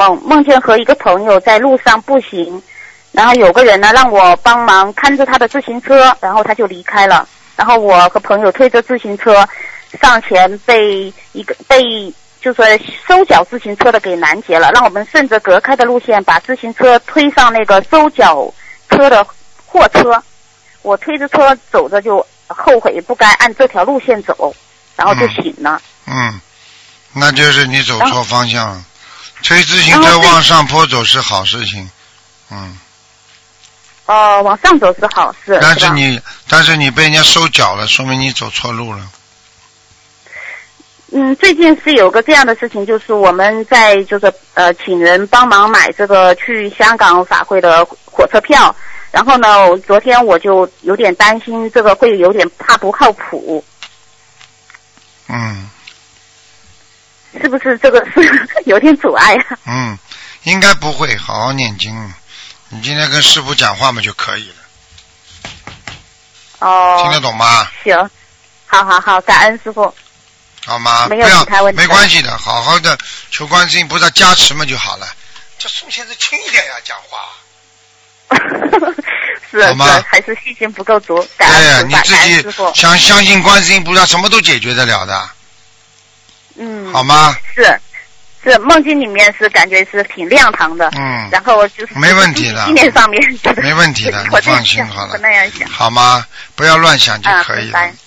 梦见和一个朋友在路上步行，然后有个人呢让我帮忙看着他的自行车，然后他就离开了。然后我和朋友推着自行车上前，被就是收缴自行车的给拦截了，让我们顺着隔开的路线把自行车推上那个收缴车的货车。我推着车走着就后悔不该按这条路线走，然后就醒了。 那就是你走错方向了。推自行车往上坡走是好事情。 往上走是好事。 但是你被人家收缴了，说明你走错路了。 最近是有个这样的事情，就是我们在请人帮忙买这个去香港法会的火车票，然后呢，昨天我就有点担心这个会有点怕不靠谱。是不是这个是有点阻碍啊？ 应该不会，好好念经。你今天跟师父讲话嘛就可以了。听得懂吗？ 行，好，感恩师父。 好吗？ 没有其他问题。 没关系的，好好的求观世音菩萨加持嘛就好了。这宋先生轻一点呀，讲话。 是，还是信心不够足。感恩你自己相信观世音菩萨，什么都解决得了的。好吗？ 是梦境里面是感觉是挺亮堂的。然后就是没问题的。 纪念上面没问题的，你放心好了。 那样想。 好吗？不要乱想就可以了。